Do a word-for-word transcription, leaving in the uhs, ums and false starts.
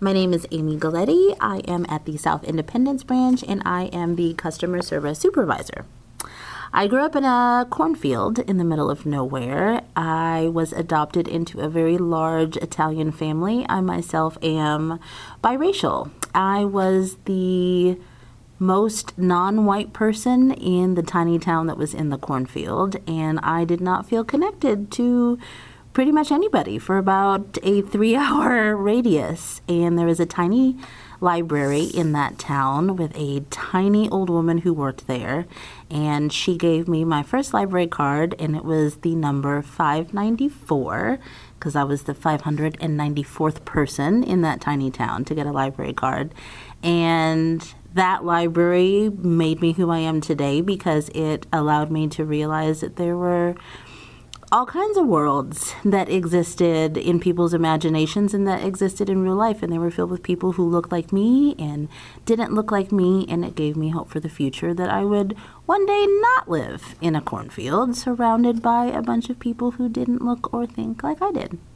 My name is Amy Galletti. I am at the South Independence branch, and I am the customer service supervisor. I grew up in a cornfield in the middle of nowhere. I was adopted into a very large Italian family. I myself am biracial. I was the most non-white person in the tiny town that was in the cornfield, and I did not feel connected to pretty much anybody for about a three-hour radius. And there was a tiny library in that town with a tiny old woman who worked there, and she gave me my first library card, and it was the number five ninety-four, because I was the five hundred ninety-fourth person in that tiny town to get a library card. And that library made me who I am today, because it allowed me to realize that there were all kinds of worlds that existed in people's imaginations and that existed in real life, and they were filled with people who looked like me and didn't look like me, and it gave me hope for the future that I would one day not live in a cornfield surrounded by a bunch of people who didn't look or think like I did.